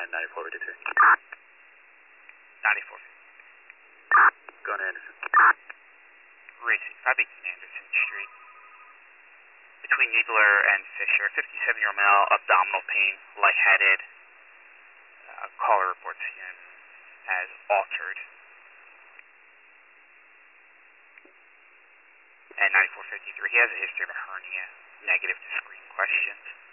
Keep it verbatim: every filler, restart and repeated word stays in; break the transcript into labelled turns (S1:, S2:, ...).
S1: ninety-four fifty-three.
S2: ninety-four.
S1: Going to Anderson.
S2: Receive. five eighteen Anderson Street. Between Eagler and Fisher, fifty-seven-year-old male, abdominal pain, lightheaded. Uh, caller reports him as altered. And ninety-four fifty-three, he has a history of a hernia, negative to screen questions.